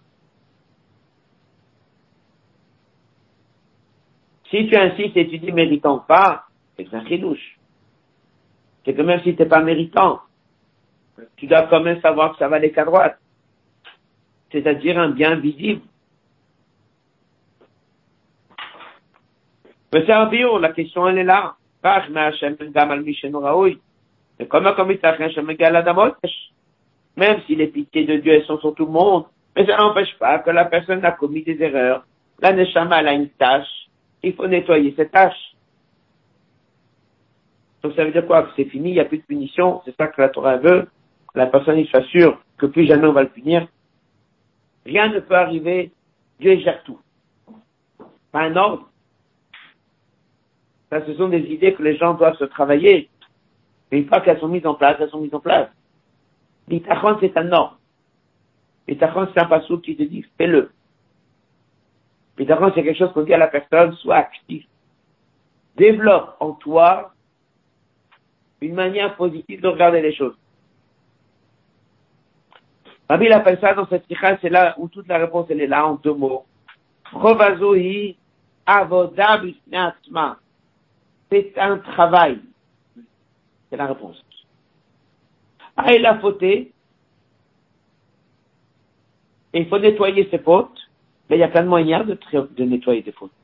Si tu insistes et tu dis méritons pas, c'est un chidouche. C'est que même si t'es pas méritant, tu dois quand même savoir que ça va aller qu'à droite. C'est-à-dire un bien visible. Mais c'est un bio, la question elle est là. Mais comment il t'arrête même si les pitiés de Dieu elles sont sur tout le monde, mais ça n'empêche pas que la personne a commis des erreurs. La neshama elle a une tâche, il faut nettoyer cette tâche. Donc ça veut dire quoi? Que c'est fini, il n'y a plus de punition, c'est ça que la Torah veut, que la personne il soit sûre que plus jamais on va le punir. Rien ne peut arriver, Dieu gère tout. Pas un ordre. Ça, ce sont des idées que les gens doivent se travailler. Mais une fois qu'elles sont mises en place, elles sont mises en place. Bitachon, c'est un ordre. Bitachon, c'est un passou qui te dit, fais-le. Bitachon, c'est quelque chose qu'on dit à la personne, sois actif. Développe en toi une manière positive de regarder les choses. Rabbi, il appelle ça dans cette sikha, c'est là où toute la réponse, elle est là, en deux mots. Provazohi, avoda b'shnatma. C'est un travail. C'est la réponse. Ah, il a fauté. Et il faut nettoyer ses fautes. Mais il y a plein de moyens de nettoyer des fautes.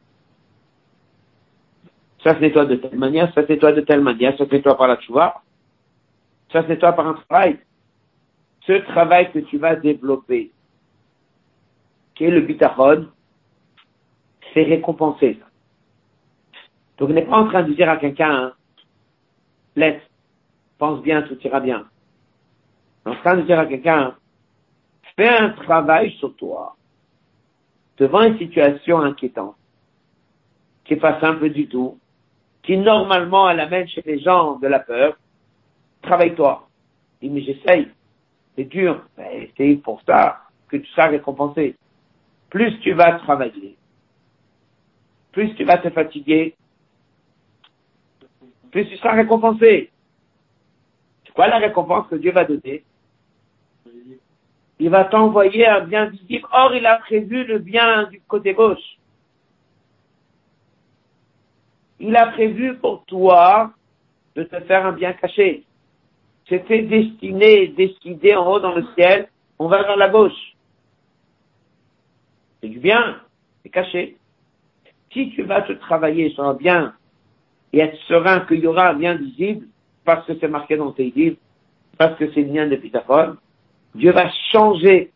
Ça se nettoie de telle manière, ça se nettoie de telle manière, ça se nettoie par la tchouva, ça se nettoie par un travail. Ce travail que tu vas développer, qui est le bitachon, c'est récompensé. Donc, on n'est pas en train de dire à quelqu'un, hein, laisse, pense bien, tout ira bien. On est en train de dire à quelqu'un, hein, fais un travail sur toi, devant une situation inquiétante, qui n'est pas simple du tout, qui normalement elle amène chez les gens de la peur, travaille-toi. Il dit, mais j'essaye, c'est dur, mais c'est pour ça que tu seras récompensé. Plus tu vas travailler, plus tu vas te fatiguer, plus tu seras récompensé. C'est quoi la récompense que Dieu va donner? il va t'envoyer un bien visible. Or, il a prévu le bien du côté gauche. Il a prévu pour toi de te faire un bien caché. C'était destiné, décidé en haut dans le ciel, on va vers la gauche. C'est du bien, c'est caché. Si tu vas te travailler sur un bien et être serein qu'il y aura un bien visible, parce que c'est marqué dans tes livres, parce que c'est le lien de Pythagore, Dieu va changer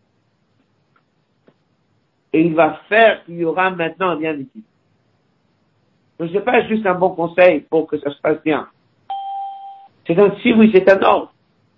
et il va faire qu'il y aura maintenant un bien visible. Donc c'est pas juste un bon conseil pour que ça se passe bien. C'est un si oui, c'est un ordre.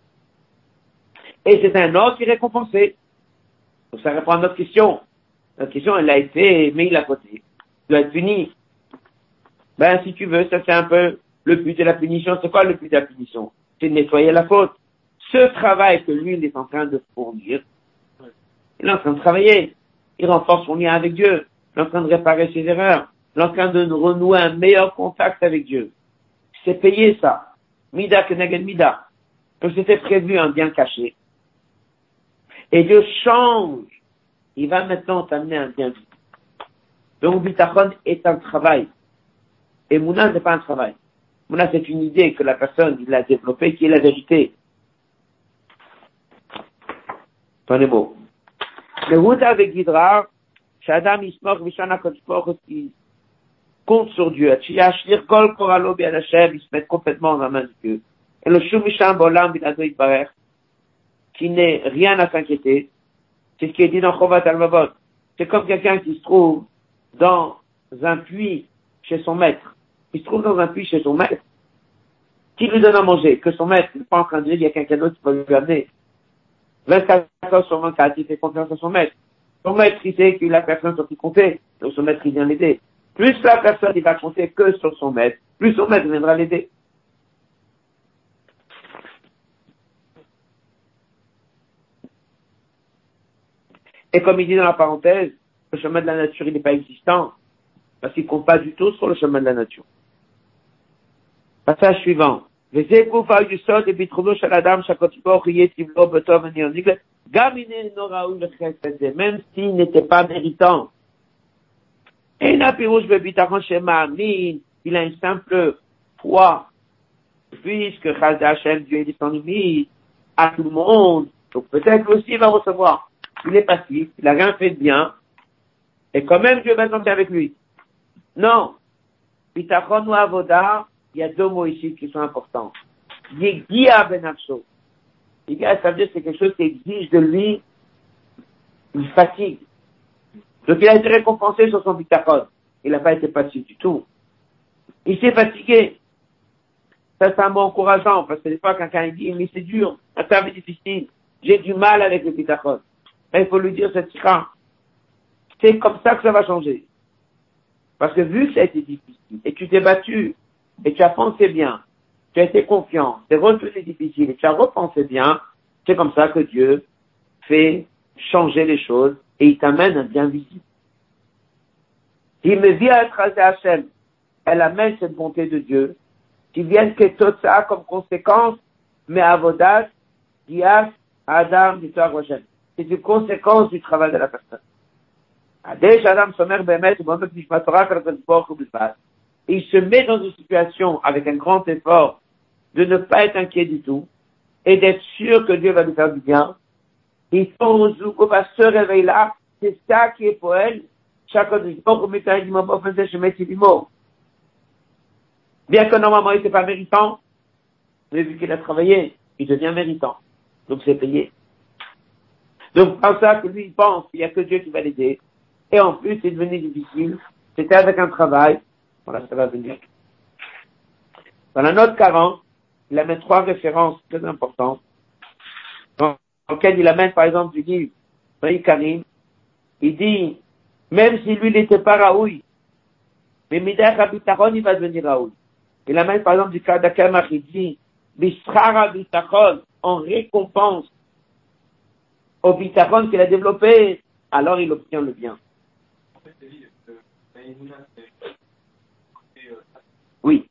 Et c'est un ordre qui est récompensé. Donc ça répond à notre question. Notre question, elle a été mise à côté. Il doit être puni. Ben, si tu veux, ça c'est un peu le but de la punition. C'est quoi le but de la punition? C'est de nettoyer la faute. Ce travail que lui, il est en train de fournir, il est en train de travailler. Il renforce son lien avec Dieu. Il est en train de réparer ses erreurs. Il est en train de renouer un meilleur contact avec Dieu. C'est payé ça. Mida keneged mida. Donc c'était prévu un bien caché. Et Dieu change. Il va maintenant t'amener un bien visible. Donc bitachon est un travail. Et Mouna n'est pas un travail. Mouna c'est une idée que la personne il a développée qui est la vérité. Prenez mot. Le Houda avec Gidrar, Shadam Ismor Vishana Kotspor qui compte sur Dieu. Ashlir Kol Koralo Bien Hashem, il se met complètement dans la main de Dieu. Et le Shumisham Bolam Binado Itbarer, qui n'est rien à s'inquiéter, c'est ce qui est dit dans Chovat Al-Mavot. C'est comme quelqu'un qui se trouve dans un puits chez son maître. Il se trouve dans un puits chez son maître. Qui lui donne à manger? Que son maître n'est pas en train de dire, il y a quelqu'un d'autre qui va lui amener. 24 heures sur 24, il fait confiance à son maître. Son maître, il sait qu'il a personne sur qui compter. Donc son maître, il vient l'aider. Plus la personne, il va compter que sur son maître, plus son maître viendra l'aider. Et comme il dit dans la parenthèse, le chemin de la nature, il n'est pas existant. Parce qu'il ne compte pas du tout sur le chemin de la nature. Passage suivant. Même s'il n'était pas méritant. Il a une simple foi. Puisque Chazé Hashem, Dieu est descendu à tout le monde. Donc peut-être aussi il va recevoir. Il est passif, il n'a rien fait de bien. Et quand même Dieu va tomber avec lui. Non. Bitachon ou Avoda, il y a deux mots ici qui sont importants. Yegia benafsho. Yegia, ça veut dire que c'est quelque chose qui exige de lui une fatigue. Donc il a été récompensé sur son bitachon. Il n'a pas été passif du tout. Il s'est fatigué. Ça, c'est un mot encourageant, parce que des fois, quelqu'un dit, mais c'est dur, ça c'est difficile, j'ai du mal avec le bitachon. Il faut lui dire, c'est comme ça que ça va changer. Parce que vu que ça a été difficile, et tu t'es battu, et tu as pensé bien, tu as été confiant, c'est retenu difficile, et tu as repensé bien, c'est comme ça que Dieu fait changer les choses, et il t'amène un bien visible. Il me vit à être Hachem, elle amène cette bonté de Dieu, qui viennent que tout ça comme conséquence, mais avodat, dias, adam, d'histoire Hachem. C'est une conséquence du travail de la personne. Il se met dans une situation avec un grand effort de ne pas être inquiet du tout et d'être sûr que Dieu va lui faire du bien. Il faut va se réveiller là. C'est ça qui est pour elle. Bien que normalement il n'était pas méritant, mais vu qu'il a travaillé, il devient méritant. Donc c'est payé. Donc par ça que lui il pense qu'il n'y a que Dieu qui va l'aider. Et en plus, c'est devenu difficile. C'était avec un travail. Voilà, ça va venir. Dans la note 40, il amène trois références très importantes. Dans lequel il amène, par exemple, du livre Maï Karim. Il dit, même si lui n'était pas Raoui, mais Midach Abitaron, il va devenir Raoui. Il amène, par exemple, du cas d'Akamach, il dit, Bishrara Bitachon, en récompense au Bitachon qu'il a développé, alors il obtient le bien. Oui,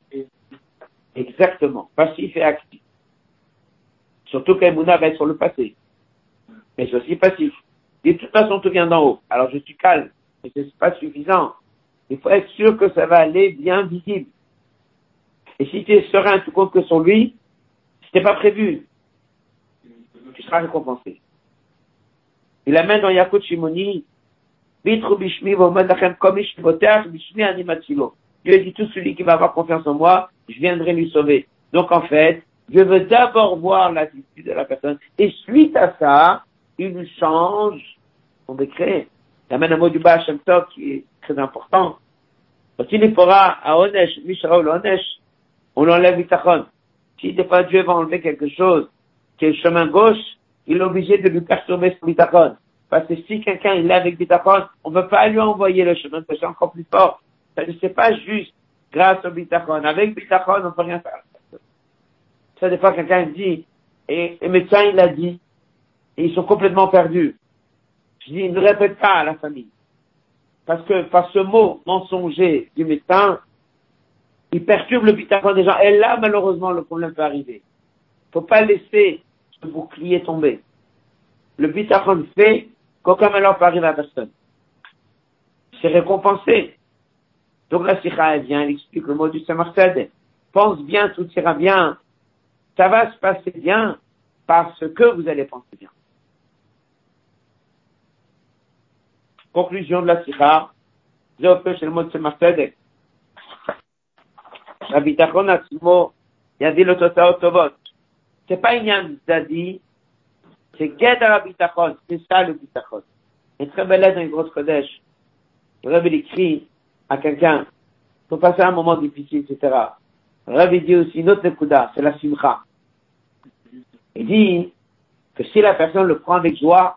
exactement. Passif et actif. Surtout qu'Emouna va être sur le passé. Mais c'est aussi passif. Et de toute façon, tout vient d'en haut. Alors je suis calme. Mais c'est pas suffisant. Il faut être sûr que ça va aller bien visible. Et si tu es serein, tu comptes que sur lui, c'était pas prévu, tu seras récompensé. Il amène dans Yakut Shimoni, Bitru Bishmi, Vomad Komish, Voter, Bishmi, Animatilo. Dieu dit tout celui qui va avoir confiance en moi, je viendrai lui sauver. Donc en fait, Dieu veut d'abord voir l'attitude de la personne. Et suite à ça, il lui change son décret. Il amène un mot du Baal Shem Tov qui est très important. Quand il fera à Onesh, Mishraoul Onesh, on enlève Bitachon. Si des fois Dieu va enlever quelque chose qui est le chemin gauche, il est obligé de lui perturber son Bitachon. Parce que si quelqu'un il est avec Bitachon, on ne peut pas lui envoyer le chemin gauche encore plus fort. Ça ne c'est pas juste grâce au Bitachon. Avec Bitachon, on ne peut rien faire. Ça, des fois, quelqu'un dit, et le médecin, il a dit, et ils sont complètement perdus. Je dis, ne répète pas à la famille. Parce que, par ce mot mensonger du médecin, il perturbe le bitachon des gens. Et là, malheureusement, le problème peut arriver. Faut pas laisser ce bouclier tomber. Le bitachon fait qu'aucun malheur peut arriver à personne. C'est récompensé. Donc la sikha, elle vient, elle explique le mot du Samartad. Pense bien, tout ira bien. Ça va se passer bien parce que vous allez penser bien. Conclusion de la sikha. Je vais chez le mot de Samartad. Habitachon Atzmo, il a dit le Totao Tovot. C'est pas une Zadi, c'est Geda Habitachon, c'est ça le Bitachon. Une très belle lettre dans une grosse Kodesh. Le Rabbi écrit à quelqu'un, faut passer un moment difficile, etc. Le Rabbi dit aussi une autre Nekuda, c'est la Simcha. Il dit que si la personne le prend avec joie,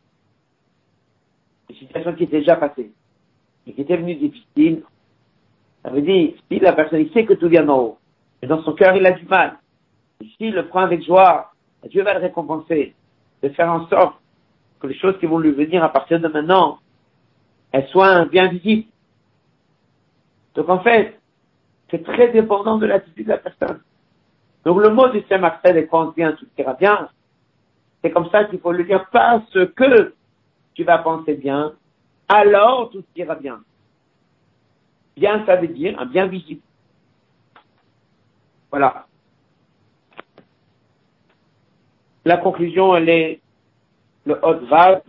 une situation qui était déjà passée, et qui était venue difficile, ça veut dire, si la personne, il sait que tout vient d'en haut, mais dans son cœur, il a du mal. Et s'il le prend avec joie, Dieu va le récompenser, de faire en sorte que les choses qui vont lui venir à partir de maintenant, elles soient bien visibles. Donc en fait, c'est très dépendant de l'attitude de la personne. Donc le mot du Shem Aksel est quand bien, tout ira bien. C'est comme ça qu'il faut le dire, parce que tu vas penser bien, alors tout ira bien. Bien, ça veut dire un bien visible. Voilà. La conclusion, elle est le Hot Vav.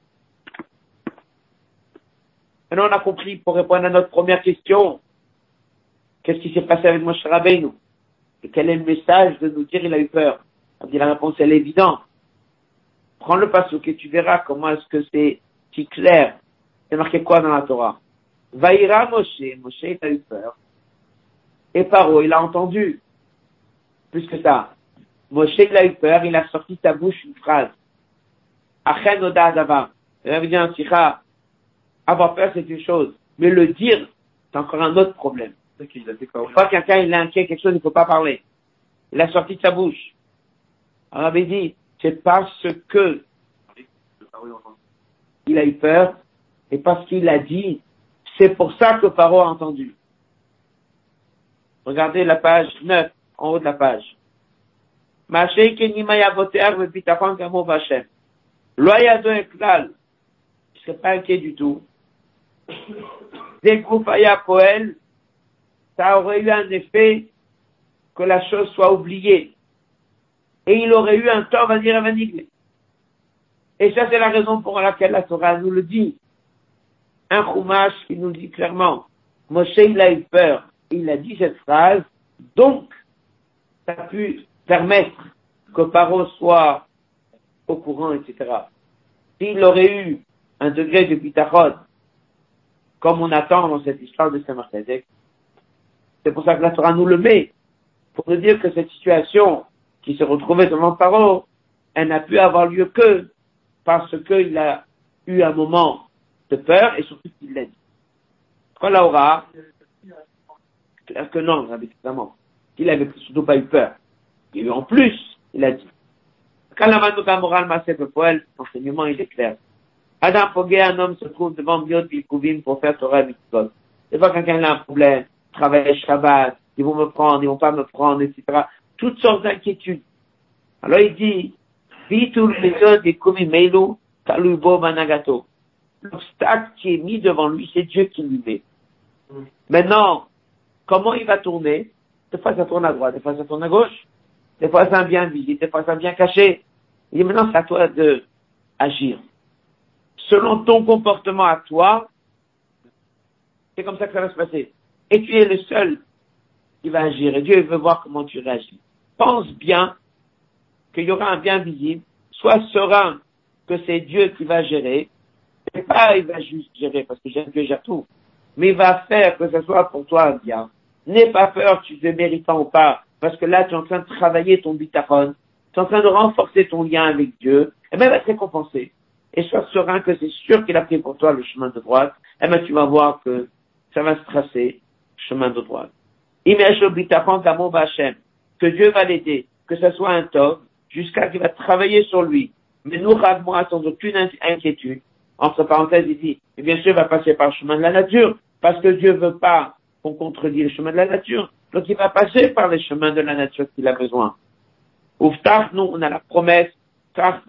Maintenant, on a compris, pour répondre à notre première question, qu'est-ce qui s'est passé avec Moshe Rabbeinu? Et quel est le message de nous dire il a eu peur? On dit la réponse, elle est évidente. Prends le passouk et tu verras comment est-ce que c'est si clair. C'est marqué quoi dans la Torah? Vaïra Moshe, Moshe il a eu peur. Et Paro, il a entendu. Plus que ça. Moshe il a eu peur, il a sorti de sa bouche une phrase. Achen oda adava. Il avait dit un sikha, avoir peur c'est une chose, mais le dire, c'est encore un autre problème. Faut pas quelqu'un il est inquiet quelque chose, il faut pas parler. Il a sorti de sa bouche. On avait dit, c'est parce que il a eu peur, et parce qu'il a dit, c'est pour ça que Paro a entendu. Regardez la page 9, en haut de la page. Mashé kenima yavoter vepitachon kamo vachem. Loyado eklal. Je serais pas inquiet du tout. Dès qu'Oufaya Poel, ça aurait eu un effet que la chose soit oubliée. Et il aurait eu un tort à dire à Vanigler. Et ça, c'est la raison pour laquelle la Torah nous le dit. Un Chumash qui nous dit clairement, Moshe, il a eu peur. Il a dit cette phrase, donc, ça a pu permettre que Paro soit au courant, etc. S'il aurait eu un degré de bitachon, comme on attend dans cette histoire de Saint-Martin, c'est pour ça que la Torah nous le met, pour nous dire que cette situation qui se retrouvait devant Paro, elle n'a pu avoir lieu que parce qu'il a eu un moment de peur et surtout qu'il l'a dit. Quand la aura, clair que non, évidemment. Il avait surtout pas eu peur. Et en plus, il a dit. Quand la manouka morale m'a fait poil, l'enseignement il est clair. Adam Pogé, un homme se trouve devant Biot Bilkouvim pour faire Torah Mitzvot. Des fois, quelqu'un a un problème, travaille Shabbat, ils vont me prendre, ils vont pas me prendre, etc. Toutes sortes d'inquiétudes. Alors il dit, L'obstacle qui est mis devant lui, c'est Dieu qui lui met. Maintenant, comment il va tourner? Des fois ça tourne à droite, des fois ça tourne à gauche, des fois ça vient visible, des fois ça vient caché. Il dit maintenant c'est à toi de agir. Selon ton comportement à toi, c'est comme ça que ça va se passer. Et tu es le seul qui va agir. Et Dieu veut voir comment tu réagis. Pense bien qu'il y aura un bien visible. Sois serein que c'est Dieu qui va gérer. Et pas il va juste gérer parce que Dieu gère tout. Mais il va faire que ce soit pour toi un bien. N'aie pas peur, tu es méritant ou pas. Parce que là, tu es en train de travailler ton bitachon. Tu es en train de renforcer ton lien avec Dieu. Et bien, il va te récompenser. Et sois serein que c'est sûr qu'il a pris pour toi le chemin de droite. Et bien, tu vas voir que ça va se tracer, le chemin de droite. Imagine le bitachon d'amour Hachem. Que Dieu va l'aider. Que ce soit un top. Jusqu'à qu'il va travailler sur lui. Mais nous, moi, sans aucune inquiétude. Entre parenthèses, il dit, et bien sûr, il va passer par le chemin de la nature. Parce que Dieu veut pas qu'on contredit le chemin de la nature. Donc, il va passer par les chemins de la nature qu'il a besoin. Ouftach, nous, on a la promesse, que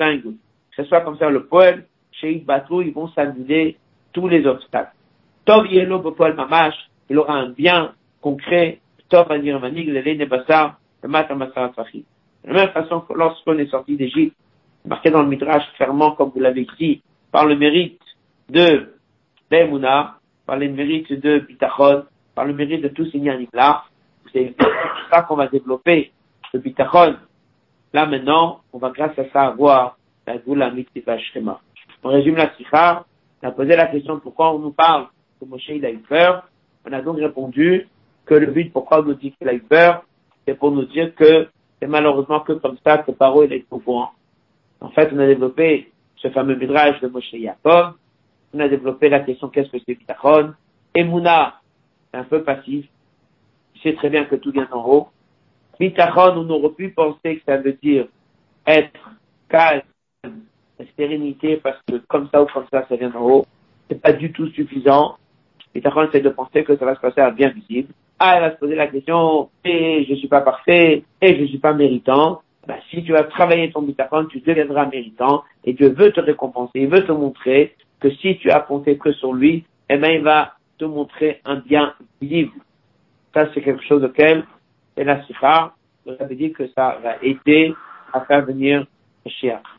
ce soit comme ça, le poël, chez Batou, ils vont s'annuler tous les obstacles. Tov Yelo Bopol Mamash, il aura un bien concret, Tov Anir Manig, le Nebassar, le Matamassar Fachi. De la même façon que lorsqu'on est sorti d'Égypte, marqué dans le Midrash clairement, comme vous l'avez dit, par le mérite de l'Emouna, par le mérite de Bitachon, par le mérite de tous ces Yannick-là, c'est tout ça qu'on va développer, le Bitachon. Là, maintenant, on va grâce à ça avoir la Goula Mitzvah Shema. On résume la Sikha. On a posé la question pourquoi on nous parle que Moshe il a eu peur. On a donc répondu que le but pourquoi on nous dit qu'il a eu peur, c'est pour nous dire que c'est malheureusement que comme ça que Paro il est au courant. En fait, on a développé ce fameux midrash de Moshe Yaakov. On a développé la question qu'est-ce que c'est Bitachon. Emouna, c'est un peu passif. Il sait très bien que tout vient en haut. Bitachon, on aurait pu penser que ça veut dire être calme, sérénité, parce que comme ça ou comme ça vient en haut. C'est pas du tout suffisant. Bitachon, c'est de penser que ça va se passer à bien visible. Ah, elle va se poser la question, et je suis pas parfait, et je suis pas méritant. Ben, si tu vas travailler ton bitachon, tu deviendras méritant, et Dieu veut te récompenser, il veut te montrer que si tu as compté que sur lui, eh ben, il va te montrer un bien visible. Ça, c'est quelque chose auquel, c'est la sikha, ça veut dire que ça va aider à faire venir le Mashiach.